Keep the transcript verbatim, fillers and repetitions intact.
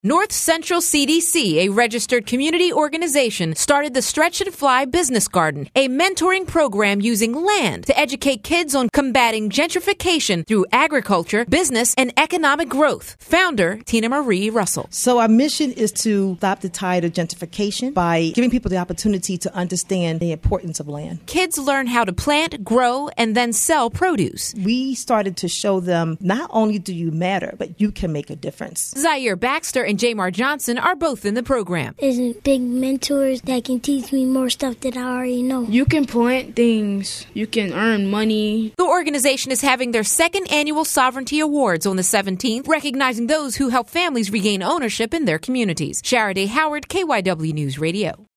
North Central C D C, a registered community organization, started the Stretch and Fly Business Garden, a mentoring program using land to educate kids on combating gentrification through agriculture, business, and economic growth. Founder, Tina Marie Russell. So our mission is to stop the tide of gentrification by giving people the opportunity to understand the importance of land. Kids learn how to plant, grow, and then sell produce. We started to show them not only do you matter, but you can make a difference. Zaire Baxter and Jamar Johnson are both in the program. There's big mentors that can teach me more stuff that I already know. You can plant things. You can earn money. The organization is having their second annual Sovereignty Awards on the seventeenth, recognizing those who help families regain ownership in their communities. Shara Day Howard, K Y W News Radio.